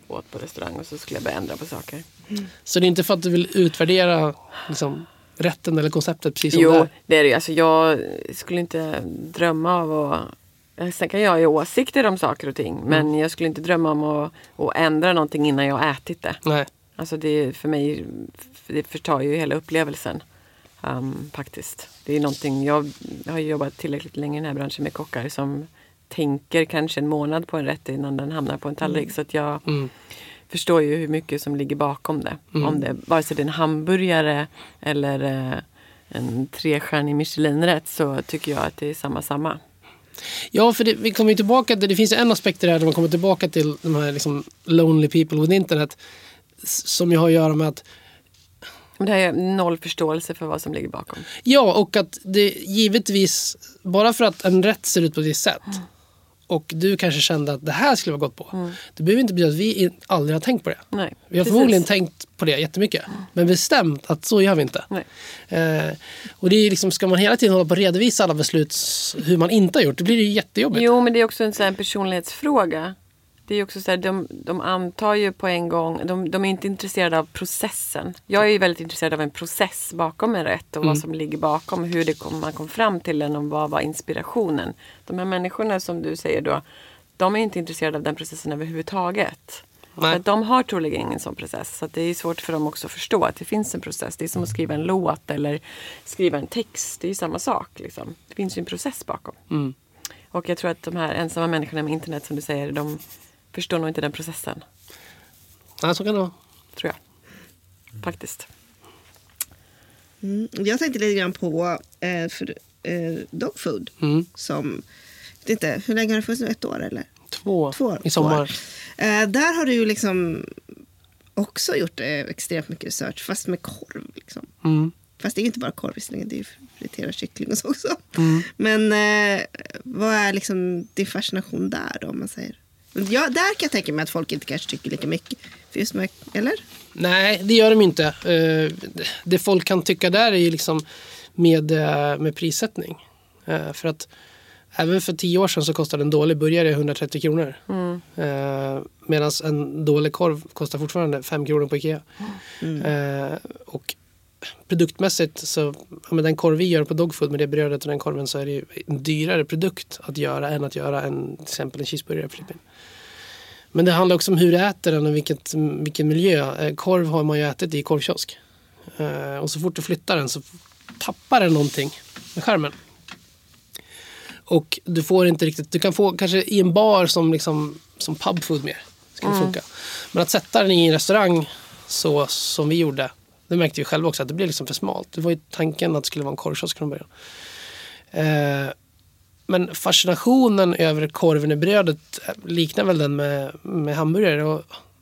åt på restaurang och så skulle jag börja ändra på saker. Mm. Så det är inte för att du vill utvärdera liksom, rätten eller konceptet precis som jo, det är? det är det. Alltså, jag skulle inte drömma av att... Sen kan jag ha åsikter om saker och ting. Mm. Men jag skulle inte drömma om att, att ändra någonting innan jag har ätit det. Nej. Alltså det för mig, det förtar ju hela upplevelsen. Um, faktiskt. Det är någonting, jag har jobbat tillräckligt länge i den här branschen med kockar som tänker kanske en månad på en rätt innan den hamnar på en tallrik. Mm. Så att jag mm. förstår ju hur mycket som ligger bakom det. Mm. Om det, vare sig det är en hamburgare eller eh, en trestjärnig Michelin-rätt, så tycker jag att det är samma samma. Ja, för det, vi kommer ju tillbaka till, det finns en aspekt där man kommer tillbaka till de här liksom lonely people with internet som ju har att göra med att det här är noll förståelse för vad som ligger bakom. Ja, och att det givetvis, bara för att en rätt ser ut på det sätt mm. och du kanske kände att det här skulle vara gott på. Mm. Det behöver inte betyda att vi aldrig har tänkt på det. Nej, vi har precis. förmodligen tänkt på det jättemycket. Mm. Men bestämt att så gör vi inte. Nej. Eh, och det är liksom, ska man hela tiden hålla på att redovisa alla beslut hur man inte har gjort, det blir ju jättejobbigt. Jo, men det är också en sån här personlighetsfråga. Det är också så här, de, de antar ju på en gång, de, de är inte intresserade av processen. Jag är ju väldigt intresserad av en process bakom en rätt och mm. vad som ligger bakom, hur det kom, man kom fram till den och vad var inspirationen. De här människorna som du säger då, de är inte intresserade av den processen överhuvudtaget. För att de har troligen ingen sån process. Så att det är svårt för dem också att förstå att det finns en process. Det är som att skriva en låt eller skriva en text. Det är ju samma sak. Liksom. Det finns ju en process bakom. Mm. Och jag tror att de här ensamma människorna med internet som du säger, de förstår nog inte den processen. Ja, så kan det vara. Tror jag. Faktiskt. Mm. Jag tänkte lite grann på eh, för, eh, dog food. Mm. Som, jag vet inte, hur länge har det funnits nu? Ett år eller? Två, Två i sommar. Eh, där har du ju liksom också gjort eh, extremt mycket research, fast med korv. Liksom. Mm. Fast det är inte bara korv, visserligen, det är ju friterad kyckling och så också. Mm. Men eh, vad är liksom din fascination där då, om man säger? Ja, där kan jag tänka mig att folk inte kanske tycker lika mycket. För just med, eller? Nej, det gör de inte. Uh, det folk kan tycka där är ju liksom med, uh, med prissättning. Uh, för att även för tio år sedan så kostade en dålig burgare hundratrettio kronor. Mm. Uh, Medan en dålig korv kostar fortfarande fem kronor på Ikea. Mm. Uh, och produktmässigt så, med den korv vi gör på dog food med det brödet och den korven, så är det ju en dyrare produkt att göra än att göra en, till exempel en cheeseburgare. Men det handlar också om hur du äter den och vilket, vilken miljö. Korv har man ju ätit i korvkiosk. Uh, och så fort du flyttar den så tappar den någonting med skärmen. Och du får inte riktigt, du kan få kanske i en bar som, liksom, som pubfood mer. Ska mm. funka. Men att sätta den i en restaurang så som vi gjorde, det märkte vi själva också att det blev liksom för smalt. Det var ju tanken att det skulle vara en korvkiosk från början. Uh, Men fascinationen över korven i brödet liknar väl den med, med hamburgare. Och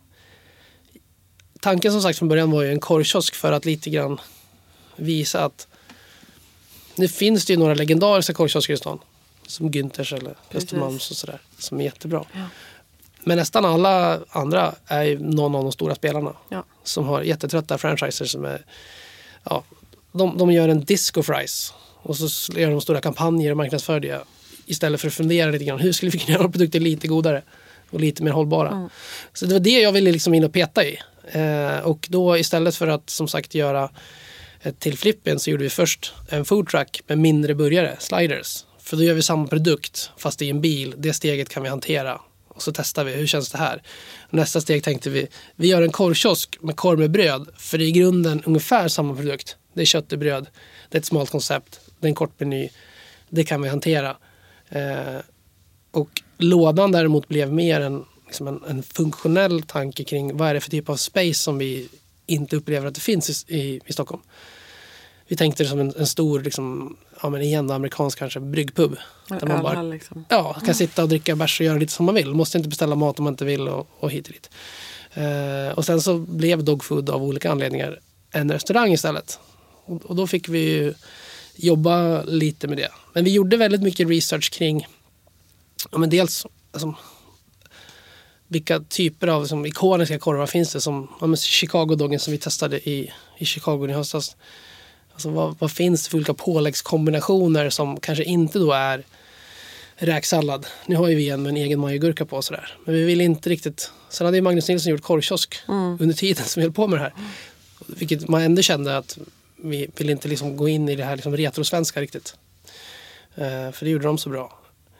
tanken som sagt från början var ju en korvkiosk för att lite grann visa att nu finns det ju några legendariska korvkiosker i stan. Som Günthers eller Östermalms och sådär. Som är jättebra. Ja. Men nästan alla andra är ju någon av de stora spelarna. Ja. Som har jättetrötta franchiser som är... Ja, de, de gör en disco fries. Och så gör de stora kampanjer och marknadsför det. Istället för att fundera lite grann. Hur skulle vi kunna göra produkter lite godare? Och lite mer hållbara. Mm. Så det var det jag ville liksom in och peta i. Eh, och då istället för att som sagt göra ett till flippen, så gjorde vi först en food truck med mindre burgare, sliders. För då gör vi samma produkt fast i en bil. Det steget kan vi hantera. Och så testar vi, hur känns det här? Nästa steg tänkte vi, vi gör en korvkiosk med korv med bröd. För det är i grunden ungefär samma produkt. Det är kött och bröd. Det är ett smalt koncept. Det är en kort meny. Det kan vi hantera. Eh, och lådan däremot blev mer en, liksom en, en funktionell tanke kring vad är det för typ av space som vi inte upplever att det finns i, i, i Stockholm. Vi tänkte det som en, en stor, liksom, ja, men igen amerikansk kanske, bryggpub. Där man bara liksom. ja, kan mm. sitta och dricka bärs och göra lite som man vill. Måste inte beställa mat om man inte vill och, och hit och dit. Eh, och sen så blev dog food av olika anledningar en restaurang istället. Och, och då fick vi ju jobba lite med det. Men vi gjorde väldigt mycket research kring ja, men dels alltså, vilka typer av liksom, ikoniska korvar finns det som ja, Chicago-doggen som vi testade i, i Chicago i höstas. Alltså, vad, vad finns det för olika påläggskombinationer som kanske inte då är räksallad. Nu har ju vi en med en egen majogurka på sådär. Men vi vill inte riktigt... Sen hade ju Magnus Nilsson gjort korvkiosk mm. under tiden som vi höll på med det här. Vilket man ändå kände att vi vill inte liksom gå in i det här liksom retrosvenska riktigt. Uh, för det gjorde de så bra.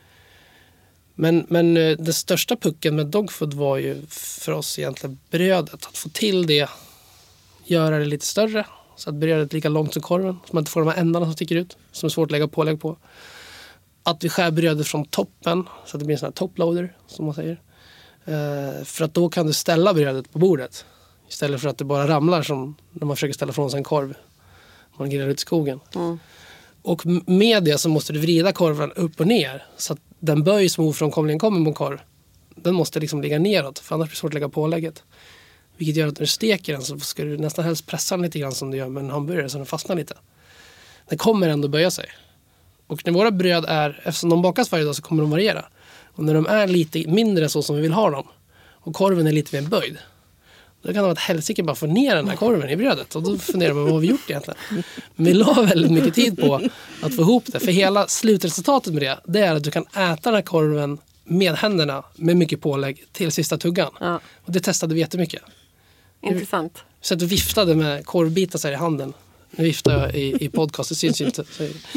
Men, men uh, den största pucken med Dogfood var ju för oss egentligen brödet. Att få till det, göra det lite större. Så att brödet är lika långt som korven. Så man inte får de här ändarna som sticker ut. Som är svårt att lägga pålägg på. Att vi skär brödet från toppen. Så att det blir en sån här toploader, som man säger. Uh, för att då kan du ställa brödet på bordet. Istället för att det bara ramlar som när man försöker ställa från sig en korv. Man grillar ut i skogen. Mm. Och med det så måste du vrida korven upp och ner. Så att den böj som ofrånkomligen kommer på en korv. Den måste liksom ligga neråt. För annars blir det svårt att lägga pålägget. Vilket gör att när du steker den så ska du nästan helst pressa den lite grann som du gör med en hamburgare. Så den fastnar lite. Den kommer ändå böja sig. Och när våra bröd är, eftersom de bakas varje dag så kommer de variera. Och när de är lite mindre så som vi vill ha dem. Och korven är lite mer böjd. Då kan det vara att helsike bara få ner den här korven i brödet. Och då funderar man, vad har vi gjort egentligen? Men vi la väldigt mycket tid på att få ihop det. För hela slutresultatet med det, det är att du kan äta den här korven med händerna med mycket pålägg till sista tuggan. Ja. Och det testade vi jättemycket. Intressant. Så att du viftade med korvbitar så här i handen. Nu viftar jag i, i podcast, det syns ju inte.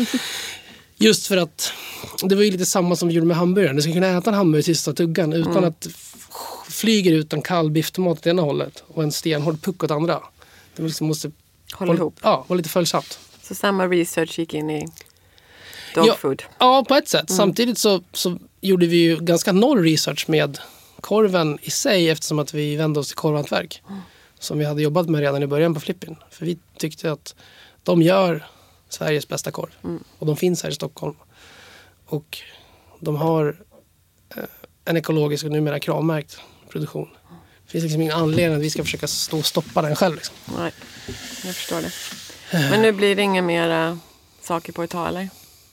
Just för att det var ju lite samma som vi gjorde med hamburgaren. Du ska kunna äta en hamburgare i sista tuggan utan mm. att flyger ut en kall bifftomat åt ena hållet och en stenhård puck åt andra. Det liksom måste hålla ihop. Ja, vara lite följsamt. Så samma research gick in i Dogfood? Ja, ja, på ett sätt. Mm. Samtidigt så, så gjorde vi ju ganska noll research med korven i sig eftersom att vi vände oss till korvhantverk. Mm. Som vi hade jobbat med redan i början på Flippin. För vi tyckte att de gör Sveriges bästa korv. Mm. Och de finns här i Stockholm. Och de har eh, en ekologisk och numera kravmärkt produktion. Det finns liksom ingen anledning att vi ska försöka stå och stoppa den själv. Liksom. Nej, jag förstår det. Men nu blir det inga mera saker på ett tag, eller?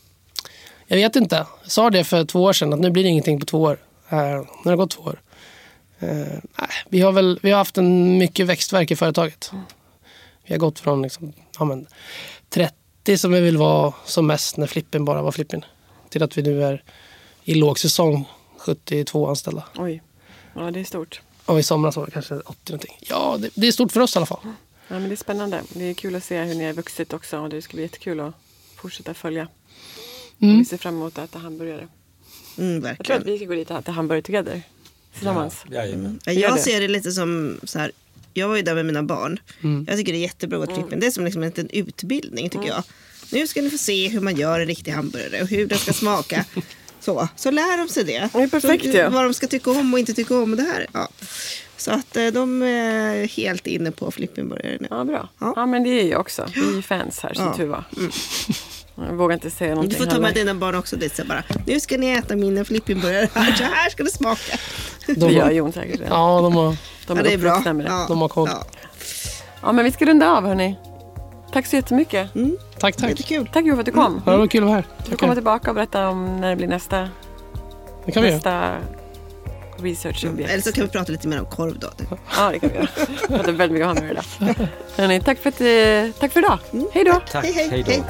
Jag vet inte. Jag sa det för två år sedan att nu blir det ingenting på två år. Uh, nu har det gått två år. Uh, nej, vi har väl vi har haft en mycket växtverk i företaget. Mm. Vi har gått från liksom, ja, men, trettio som vi vill vara som mest när Flippin bara var Flippin. Till att vi nu är i lågsäsong sjuttiotvå anställda. Oj, ja det är stort. Och i somras var det kanske åttio någonting. Ja, det, det är stort för oss i alla fall. Ja, men det är spännande. Det är kul att se hur ni har vuxit också. Och det ska bli jättekul att fortsätta följa. Mm. Vi ser fram emot att äta hamburgare. Mm, verkligen. Jag tror att vi ska gå dit och äta hamburgare together. Tillsammans. Ja, mm. Jag ser det lite som så här. Jag var ju där med mina barn. Mm. Jag tycker det är jättebra att Flippin. Mm. Det är som liksom en liten utbildning tycker mm. jag. Nu ska ni få se hur man gör en riktig hamburgare. Och hur det ska smaka. Så, så lär de sig det. Det är perfekt, så, ja. Vad de ska tycka om och inte tycka om det här. Ja. Så att de är helt inne på Flippinburgare nu. Ja, bra. Ja. ja, men det är ju också. Vi är fans här, som ja. tur var. Mm. Jag vågar inte säga någonting. Du får ta med heller. Dina barn också dit. Så bara, nu ska ni äta mina Flippinburgare här. Så här ska det smaka. De gör Jon säkert det. Ja, de har, de ja, det är bra. Ja. De har koll. Ja. ja, men vi ska runda av, hörni. Tack så jättemycket. Mm. Tack, tack. Kul. Tack för att du kom. Mm. Ja, det var kul att vara här. Du får komma tillbaka och berätta om när det blir nästa, det kan vi nästa research-objekt. Mm. Eller så kan vi prata lite mer om korv då. Ja, det kan vi göra. Jag pratar väldigt mycket om hamburgare idag. Hörrni, tack för, att, tack för idag. Mm. Hej då. Tack, hej, hej. hej då. Hej.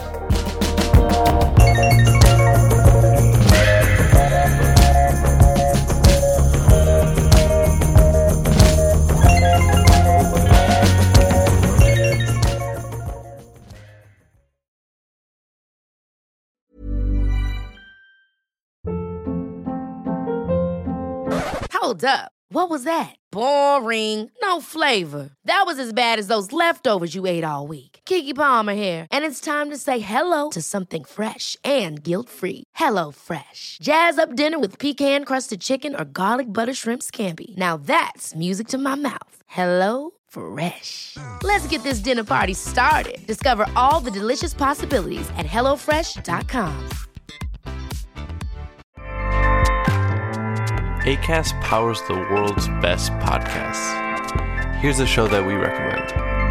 Hold up. What was that? Boring. No flavor. That was as bad as those leftovers you ate all week. Keke Palmer here, and it's time to say hello to something fresh and guilt-free. Hello Fresh. Jazz up dinner with pecan-crusted chicken or garlic butter shrimp scampi. Now that's music to my mouth. Hello Fresh. Let's get this dinner party started. Discover all the delicious possibilities at hello fresh dot com. Acast powers the world's best podcasts. Here's a show that we recommend.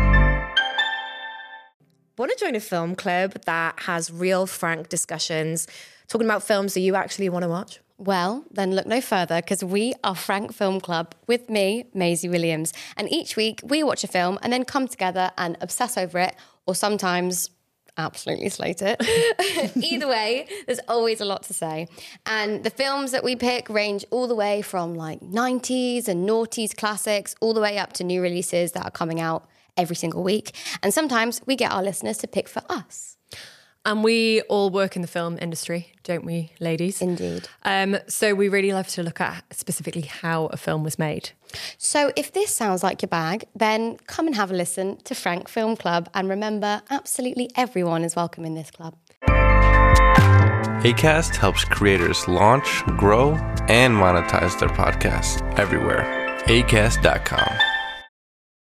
Want to join a film club that has real, frank discussions, talking about films that you actually want to watch? Well, then look no further, because we are Frank Film Club with me, Maisie Williams. And each week we watch a film and then come together and obsess over it, or sometimes absolutely slate it. Either way, there's always a lot to say. And the films that we pick range all the way from like nineties and noughties classics all the way up to new releases that are coming out every single week. And sometimes we get our listeners to pick for us. And we all work in the film industry, don't we, ladies? Indeed. Um, so we really love to look at specifically how a film was made. So if this sounds like your bag, then come and have a listen to Frank Film Club. And remember, absolutely everyone is welcome in this club. Acast helps creators launch, grow, and monetize their podcasts everywhere. acast dot com.